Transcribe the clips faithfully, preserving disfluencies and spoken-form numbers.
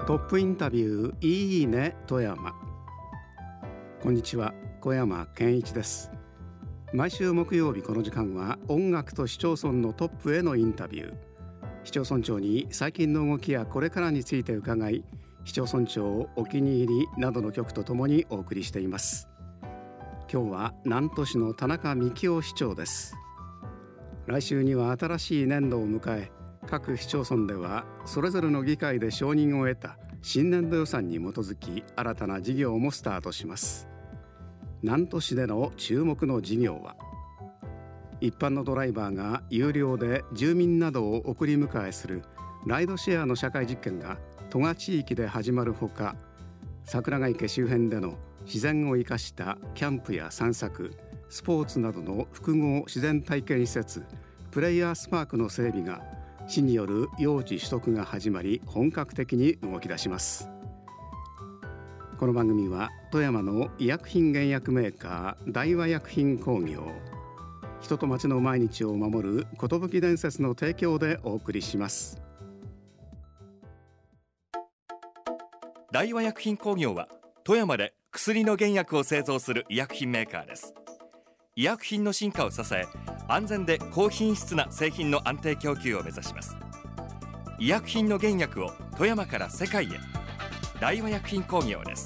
トップインタビューいいね富山。こんにちは、小山健一です。毎週木曜日この時間は音楽と市町村のトップへのインタビュー。市町村長に最近の動きやこれからについて伺い、市町村長お気に入りなどの曲とともにお送りしています。今日は南砺市の田中幹夫市長です。来週には新しい年度を迎え、各市町村ではそれぞれの議会で承認を得た新年度予算に基づき新たな事業もスタートします。南砺市での注目の事業は、一般のドライバーが有料で住民などを送り迎えするライドシェアの社会実験が戸賀地域で始まるほか、桜ヶ池周辺での自然を生かしたキャンプや散策、スポーツなどの複合自然体験施設プレイヤースパークの整備が市による用地取得が始まり、本格的に動き出します。この番組は富山の医薬品原薬メーカー大和薬品工業、人と町の毎日を守る寿伝説の提供でお送りします。 大和薬品工業は富山で薬の原薬を製造する医薬品メーカーです。医薬品の進化を支え、安全で高品質な製品の安定供給を目指します。医薬品の原薬を富山から世界へ。大和薬品工業です。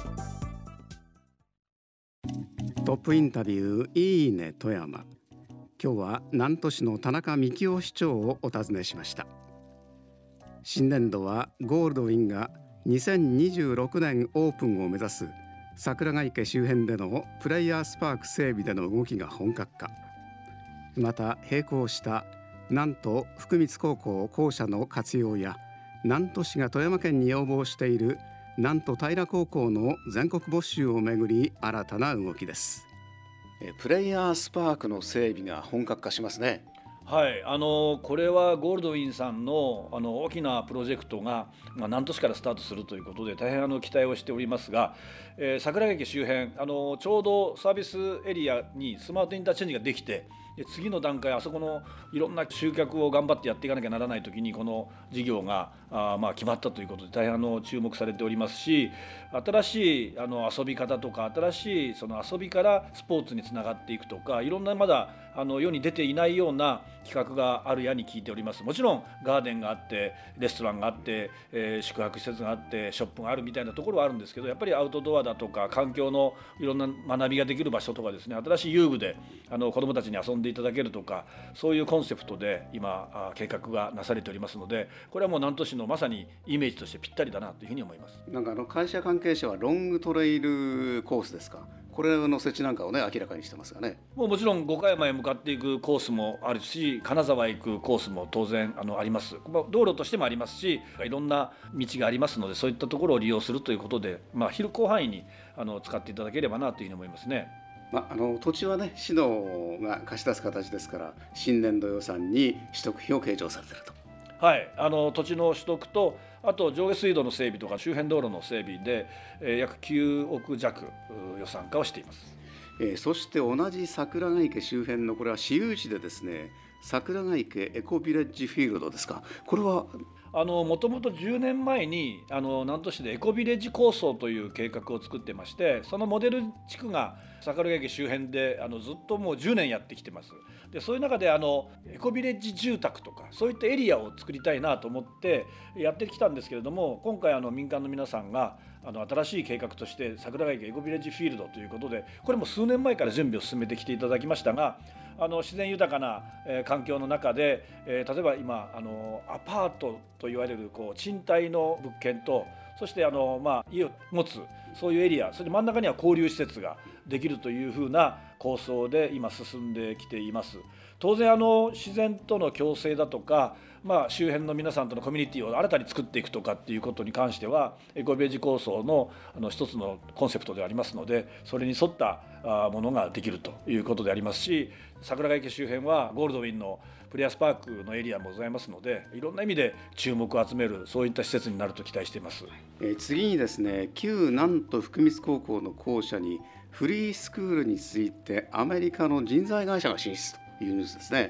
トップインタビューいいね富山。今日は南砺市の田中幹夫市長をお尋ねしました。新年度はゴールドウィンがにせんにじゅうろくねんオープンを目指す桜ヶ池周辺でのプレイヤースパーク整備での動きが本格化。また並行した南砺福光高校校舎の活用や、南砺市が富山県に要望している南砺平高校の全国募集をめぐり新たな動きです。プレイヤースパークの整備が本格化しますね。 はい、あのこれはゴールドウィンさん の, あの大きなプロジェクトが、まあ、南砺市からスタートするということで大変あの期待をしておりますが、えー、桜ヶ池周辺、あのちょうどサービスエリアにスマートインターチェンジができて、で次の段階、あそこのいろんな集客を頑張ってやっていかなきゃならないときにこの事業があ、まあ、決まったということで大変あの注目されておりますし、新しいあの遊び方とか新しいその遊びからスポーツにつながっていくとか、いろんなまだあの世に出ていないような企画があるやに聞いております。もちろんガーデンがあってレストランがあって、えー、宿泊施設があってショップがあるみたいなところはあるんですけど、やっぱりアウトドアだとか環境のいろんな学びができる場所とかですね、新しい遊具であの子どもたちに遊んでいただけるとか、そういうコンセプトで今計画がなされておりますので、これはもう南砺市のまさにイメージとしてぴったりだなというふうに思います。 なんかあの会社関係者はロングトレイルコースですか、これの設置なんかをね明らかにしてますがね。 もうもちろん五箇山へ向かっていくコースもあるし、金沢へ行くコースも当然あのあります。道路としてもありますし、いろんな道がありますので、そういったところを利用するということで、まあ、広広範囲にあの使っていただければなというふうに思いますね。 まあ、あの土地はね市のが貸し出す形ですから、新年度予算に取得費を計上されていると。 はい、あの土地の取得と、あと上下水道の整備とか周辺道路の整備で、えー、約きゅうおく弱予算化をしています。 えー、そして同じ桜ヶ池周辺のこれは私有地でですね、桜ヶ池エコビレッジフィールドですか、これはあのもともとじゅうねんまえにあの南砺市でエコビレッジ構想という計画を作ってまして、そのモデル地区が桜ヶ池周辺であのずっともうじゅうねんやってきてます。でそういう中であのエコビレッジ住宅とかそういったエリアを作りたいなと思ってやってきたんですけれども、今回あの民間の皆さんがあの新しい計画として桜ヶ池エコビレッジフィールドということで、これも数年前から準備を進めてきていただきましたが、あの自然豊かな、えー、環境の中で、えー、例えば今あのアパートといわれるこう賃貸の物件と、そしてあの、まあ、家を持つそういうエリア、それで真ん中には交流施設ができるというふうな構想で今進んできています。当然あの自然との共生だとか、まあ、周辺の皆さんとのコミュニティを新たに作っていくとかっていうことに関してはエコビレッジ構想のあの一つのコンセプトでありますので、それに沿ったものができるということでありますし、桜ヶ池周辺はゴールドウィンのプレイヤースパークのエリアもございますので、いろんな意味で注目を集めるそういった施設になると期待しています。 えー、次にですね、旧南砺福光高校の校舎にフリースクールについてアメリカの人材会社が進出というニュースですね。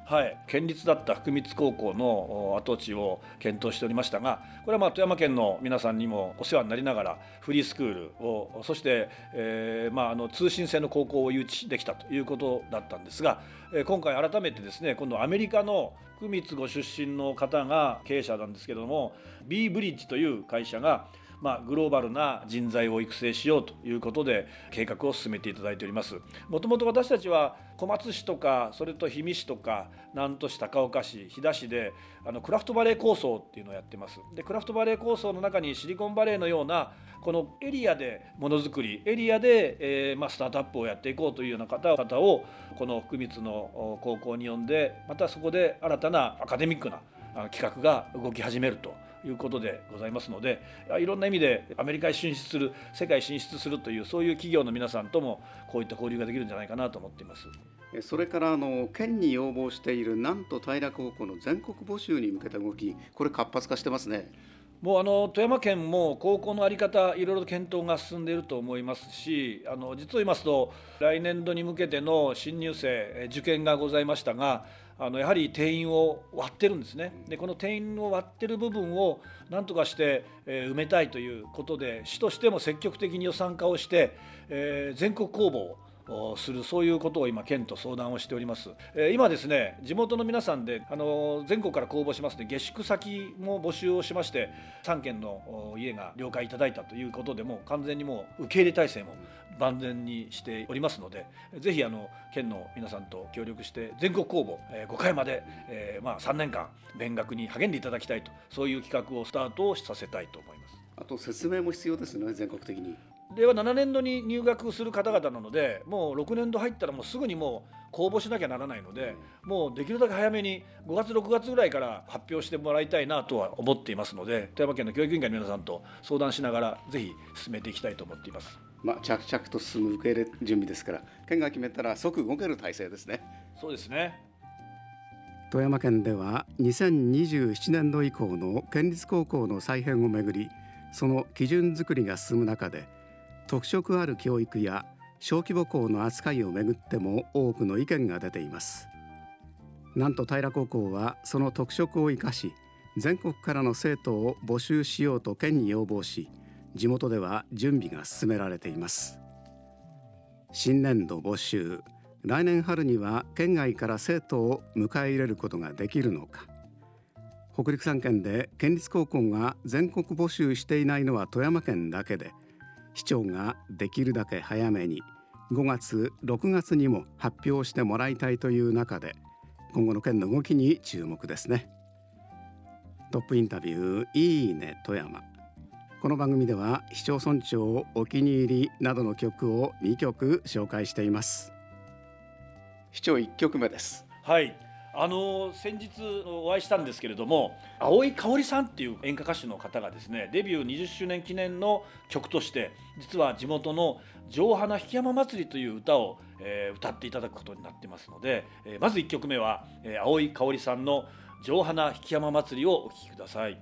はい、県立だった福光高校の跡地を検討しておりましたが、これはまあ富山県の皆さんにもお世話になりながらフリースクールを、そして、えーまあ、あの通信制の高校を誘致できたということだったんですが、今回改めてですね、今度アメリカの福光ご出身の方が経営者なんですけれども、 B ブリッジという会社がまあ、グローバルな人材を育成しようということで計画を進めていただいております。もともと私たちは小松市とか、それと氷見市とか南砺市、高岡市、飛騨市であのクラフトバレー構想っていうのをやってます。でクラフトバレー構想の中にシリコンバレーのようなこのエリアでものづくり、エリアで、えーまあ、スタートアップをやっていこうというような方々をこの福光の高校に呼んで、またそこで新たなアカデミックな企画が動き始めるということでございますので、いろんな意味でアメリカに進出する、世界進出するという、そういう企業の皆さんともこういった交流ができるんじゃないかなと思っています。 それからあの県に要望している南砺平高校の全国募集に向けた動き、これ活発化してますね。 もうあの富山県も高校の在り方、いろいろ検討が進んでいると思いますし、あの実を言いますと来年度に向けての新入生受験がございましたが、あのやはり定員を割ってるんですね。でこの定員を割ってる部分を何とかして、えー、埋めたいということで、市としても積極的に予算化をして、えー、全国公募をする、そういうことを今県と相談をしております。えー、今ですね、地元の皆さんであの全国から公募しますので、下宿先も募集をしまして、さんけんの家が了解いただいたということで、もう完全にもう受け入れ体制も万全にしておりますので、ぜひあの県の皆さんと協力して全国公募、えー、ごかいまで、えーまあ、さんねんかん勉学に励んでいただきたいと、そういう企画をスタートをさせたいと思います。 あと説明も必要ですね、全国的に。 令和ななねんどに入学する方々なので、もうろくねんど入ったらもうすぐにもう公募しなきゃならないので、もうできるだけ早めにごがつろくがつぐらいから発表してもらいたいなとは思っていますので、富山県の教育委員会の皆さんと相談しながらぜひ進めていきたいと思っています。 まあ、着々と進む受け入れ準備ですから、県が決めたら即動ける体制ですね。 そうですね。 富山県ではにせんにじゅうななねんど以降の県立高校の再編をめぐり、その基準作りが進む中で、特色ある教育や小規模校の扱いをめぐっても多くの意見が出ています。南砺平高校はその特色を生かし、全国からの生徒を募集しようと県に要望し、地元では準備が進められています。新年度募集、来年春には県外から生徒を迎え入れることができるのか。北陸さん県で県立高校が全国募集していないのは富山県だけで、市長ができるだけ早めにごがつろくがつにも発表してもらいたいという中で、今後の県の動きに注目ですね。トップインタビュー、いいね富山。この番組では市町村長お気に入りなどの曲をにきょく紹介しています。市長いっきょくめです。 はい、あの先日お会いしたんですけれども、青井かおりさんっていう演歌歌手の方がですね、デビューにじゅっしゅうねん記念の曲として実は地元の城花引山祭りという歌を、えー、歌っていただくことになってますので、えー、まずいっきょくめは、えー、青井かおりさんの城花引山祭りをお聴きください。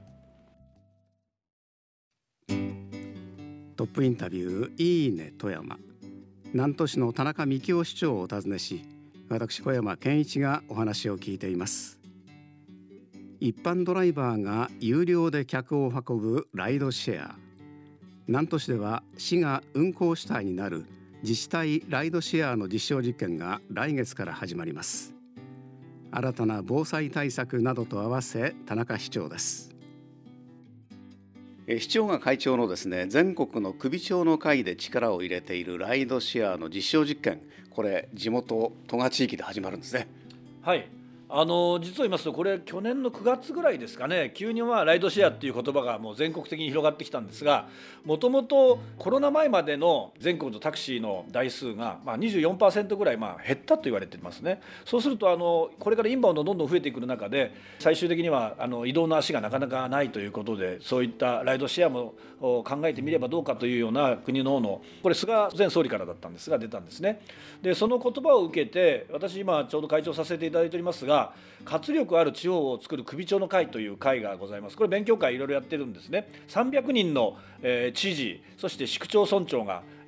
トップインタビュー、いいね富山。南砺市の田中幹夫市長をお尋ねし、私小山健一がお話を聞いています。一般ドライバーが有料で客を運ぶライドシェア。南砺市では市が運行主体になる自治体ライドシェアの実証実験が来月から始まります。新たな防災対策などと合わせ田中市長です。市長が会長のですね、全国の首長の会で力を入れているライドシェアの実証実験、これ地元戸賀地域で始まるんですね。 はい、あの実を言いますと、これ去年のくがつぐらいですかね、急にまあライドシェアっていう言葉がもう全国的に広がってきたんですが、もともとコロナ前までの全国のタクシーの台数がまあ にじゅうよんパーセント ぐらいまあ減ったと言われていますね。そうするとあのこれからインバウンドどんどん増えてくる中で、最終的にはあの移動の足がなかなかないということで、そういったライドシェアも考えてみればどうかというような国の方の、これ菅前総理からだったんですが出たんですね。でその言葉を受けて、私今ちょうど会長させていただいておりますが、活力ある地方を作る首長の会という会がございます。これ勉強会いろいろやってるんですね。さんびゃくにんの、えー、知事、そして市区町村長が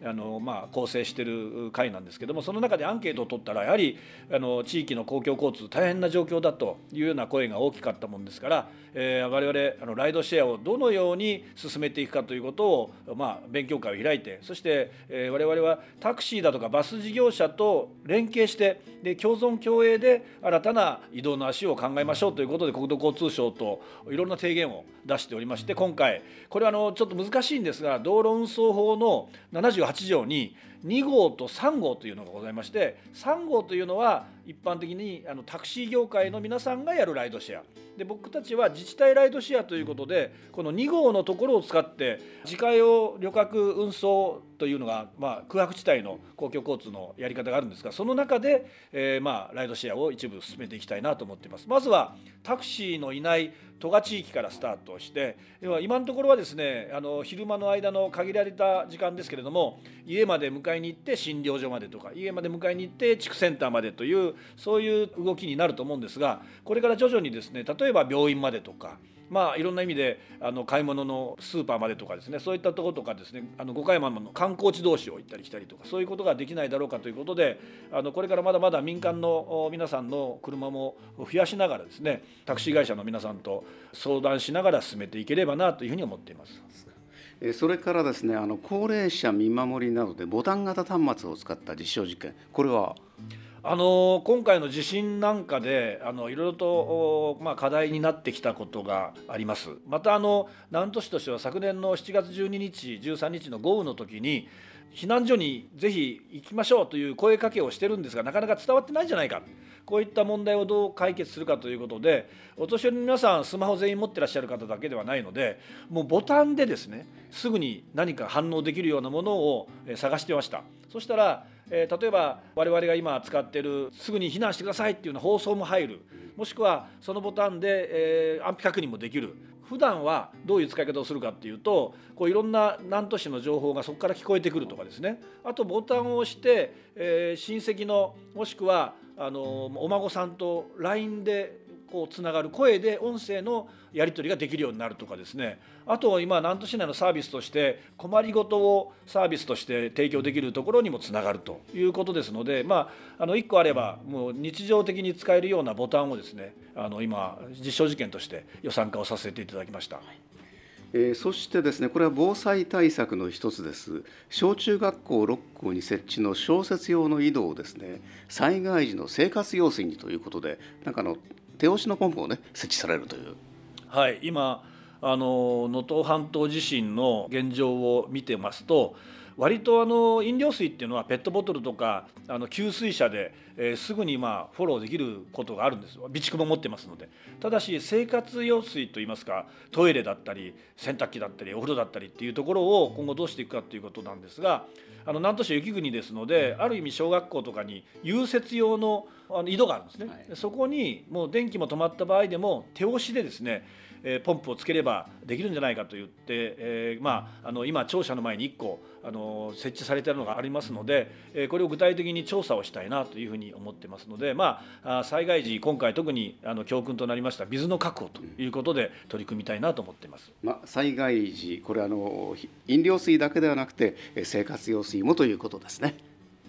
あの、まあ、構成している会なんですけども、その中でアンケートを取ったらやはりあの地域の公共交通大変な状況だというような声が大きかったもんですから、えー、我々あのライドシェアをどのように進めていくかということを、まあ、勉強会を開いて、そして、えー、我々はタクシーだとかバス事業者と連携してで共存共栄で新たな移動の足を考えましょうということで、国土交通省といろんな提言を出しておりまして、今回これはあのちょっと難しいんですが、道路運送法のななじゅうはち条にに号とさん号というのがございまして、さん号というのは一般的にあのタクシー業界の皆さんがやるライドシェアで、僕たちは自治体ライドシェアということで、このに号のところを使って自家用旅客運送というのが、まあ、空白地帯の公共交通のやり方があるんですが、その中で、えーまあ、ライドシェアを一部進めていきたいなと思っています。まずはタクシーのいない都賀地域からスタートして、今のところはですね、あの昼間の間の限られた時間ですけれども、家まで迎えに行って診療所までとか、家まで迎えに行って地区センターまでという、そういう動きになると思うんですが、これから徐々にですね、例えば病院までとか、まあ、いろんな意味であの買い物のスーパーまでとかですね、そういったところとかですね、あの五箇山の観光地同士を行ったり来たりとか、そういうことができないだろうかということで、あのこれからまだまだ民間の皆さんの車も増やしながらですね、タクシー会社の皆さんと相談しながら進めていければなというふうに思っています。 それからですね、あの高齢者見守りなどでボタン型端末を使った実証実験、これはあの今回の地震なんかであのいろいろと、まあ、課題になってきたことがあります。またあの南砺市としては昨年のしちがつじゅうににちじゅうさんにちの豪雨の時に避難所にぜひ行きましょうという声かけをしてるんですが、なかなか伝わってないんじゃないか、こういった問題をどう解決するかということで、お年寄りの皆さんスマホ全員持ってらっしゃる方だけではないので、もうボタンでですね、すぐに何か反応できるようなものを探してました。そしたらえー、例えば我々が今使っているすぐに避難してくださいっていうような放送も入る、もしくはそのボタンで、えー、安否確認もできる。普段はどういう使い方をするかっていうと、こういろんな南砺市の情報がそこから聞こえてくるとかですね、あとボタンを押して、えー、親戚のもしくはあのお孫さんと ライン でこうつながる、声で音声のやり取りができるようになるとかですね、あと今南砺市内のサービスとして困りごとをサービスとして提供できるところにもつながるということですので、まあ、あのいっこあればもう日常的に使えるようなボタンをですね、あの今実証実験として予算化をさせていただきました。 えー、そしてですね、これは防災対策の一つです。小中学校ろっ校に設置の小説用の井戸をですね、災害時の生活用水にということで、なんかの手押しのポンプをね設置されるという。 はい、今あの能登半島地震の現状を見てますと、割とあの飲料水っていうのはペットボトルとかあの給水車で、えー、すぐにまあフォローできることがあるんです。備蓄も持ってますので。ただし生活用水といいますか、トイレだったり洗濯機だったりお風呂だったりっていうところを今後どうしていくかということなんですが、あの南砺市は雪国ですので、ある意味小学校とかに融雪用のあの井戸があるんですね、はい、そこにもう電気も止まった場合でも手押しでですね、えー、ポンプをつければできるんじゃないかと言って、えーまあ、あの今庁舎の前にいっこあの設置されているのがありますので、えー、これを具体的に調査をしたいなというふうに思ってますので、まあ、災害時今回特にあの教訓となりました水の確保ということで取り組みたいなと思っています。 まあ、災害時これあの飲料水だけではなくて生活用水もということですね。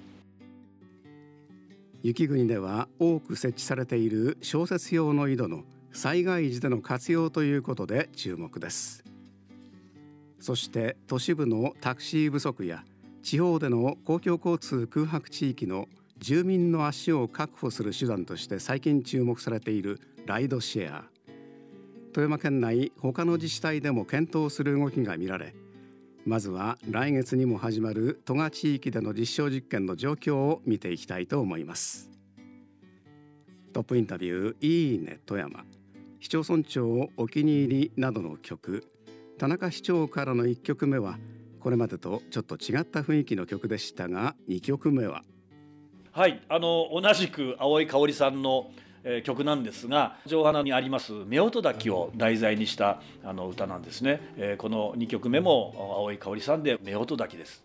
雪国では多く設置されている小説用の井戸の災害時での活用ということで注目です。そして都市部のタクシー不足や地方での公共交通空白地域の住民の足を確保する手段として最近注目されているライドシェア。富山県内他の自治体でも検討する動きが見られ、まずは来月にも始まる都賀地域での実証実験の状況を見ていきたいと思います。トップインタビューいいね富山、市町村長お気に入りなどの曲、田中市長からのいっきょくめはこれまでとちょっと違った雰囲気の曲でしたが、にきょくめははいあの同じく青井香織さんのえー、曲なんですが、城花にあります夫婦抱きを題材にしたあの歌なんですね、えー、このにきょくめも青井香織さんで夫婦抱きです。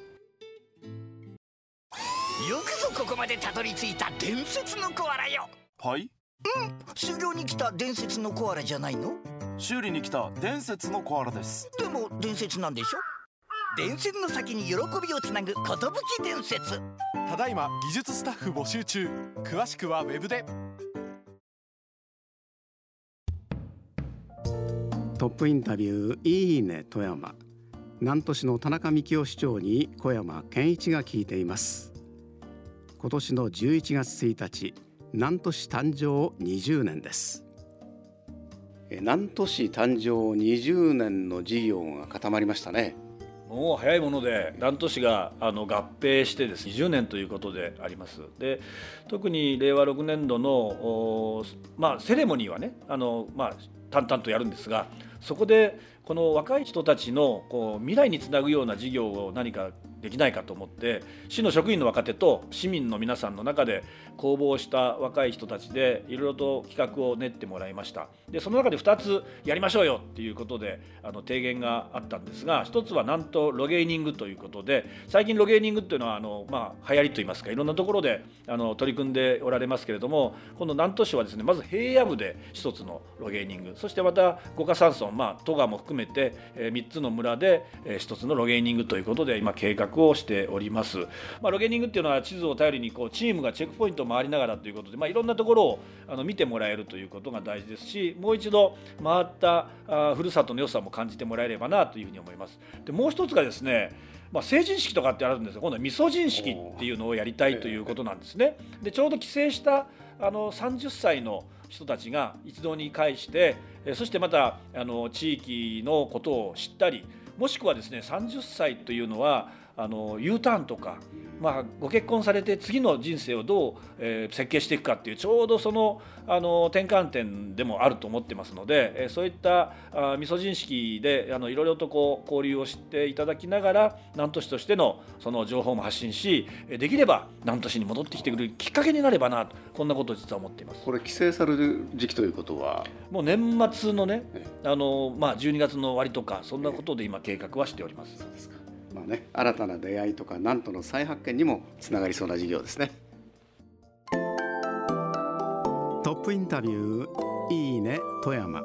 よくぞここまでたどり着いた伝説のコアラよ。 はい、 うん、修行に来た伝説のコアラじゃないの？ 修理に来た伝説のコアラです。 でも伝説なんでしょ？ 伝説の先に喜びをつなぐ寿伝説。 ただいま技術スタッフ募集中。詳しくはウェブで。 トップインタビューいいね富山。南砺市の田中幹夫市長に小山健一が聞いています。今年のじゅういちがつついたち、南砺市誕生にじゅうねんです。南砺市誕生にじゅうねんの事業が固まりましたね。 もう早いもので南砺市があの合併してですねにじゅうねんということであります。で特にれいわろくねんどの、まあ、セレモニーはねあの、まあ、淡々とやるんですが、そこでこの若い人たちのこう未来につなぐような事業を何かできないかと思って、市の職員の若手と市民の皆さんの中で公募した若い人たちでいろいろと企画を練ってもらいました。でその中でふたつやりましょうよっていうことであの提言があったんですが、ひとつはなんとロゲーニングということで、最近ロゲーニングっていうのはあの、まあ、流行りといいますか、いろんなところであの取り組んでおられますけれども、今度南砺市はですねまず平野部でひとつのロゲーニング、そしてまた五箇山村、まあ、戸川も含めてみっつの村でひとつのロゲーニングということで今計画をしております。まあ、ロゲーニングっていうのは地図を頼りにこうチームがチェックポイントを回りながらということで、まあ、いろんなところをあの見てもらえるということが大事ですし、もう一度回ったあふるさとの良さも感じてもらえればなというふうに思います。でもう一つがですね、まあ、成人式とかってあるんですが、今度は味噌人式っていうのをやりたいということなんですね。でちょうど帰省したあのさんじゅっさいの人たちが一堂に会して、そしてまたあの地域のことを知ったり、もしくはですねさんじゅっさいというのはあの U ターンとか、まあ、ご結婚されて次の人生をどう、えー、設計していくかっていうちょうどその、あの転換点でもあると思ってますので、えー、そういったあ味噌人式であのいろいろとこう交流をしていただきながら南砺市としてのその情報も発信し、できれば南砺市に戻ってきてくれるきっかけになればなと、こんなことを実は思っています。 これ帰省される時期ということはもう年末のねあの、まあ、じゅうにがつの終わりとかそんなことで今計画はしております。 そうですか。まあね、新たな出会いとか南砺の再発見にもつながりそうな事業ですね。トップインタビューいいね富山。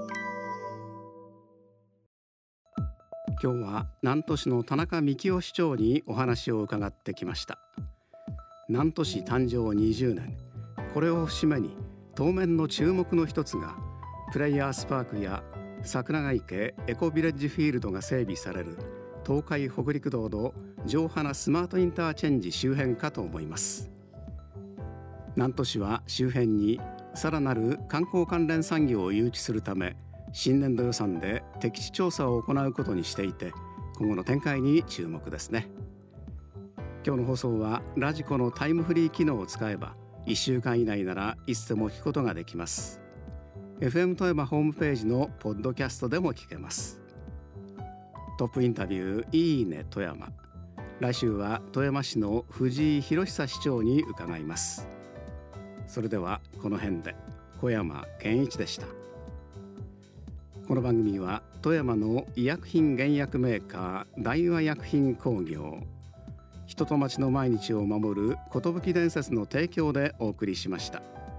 今日は南砺市の田中幹夫市長にお話を伺ってきました。南砺市誕生にじゅうねん、これを節目に当面の注目の一つがプレイヤースパークや桜ヶ池エコビレッジフィールドが整備される東海北陸道の城原スマートインターチェンジ周辺かと思います。南砺市は周辺にさらなる観光関連産業を誘致するため新年度予算で適地調査を行うことにしていて、今後の展開に注目ですね。今日の放送はラジコのタイムフリー機能を使えばいっしゅうかん以内ならいつでも聞くことができます。 エフエム 富山ホームページのポッドキャストでも聞けます。トップインタビューいいね富山。来週は富山市の藤井博久市長に伺います。それではこの辺で。小山健一でした。この番組は富山の医薬品原薬メーカー大和薬品工業、人と町の毎日を守る寿伝説の提供でお送りしました。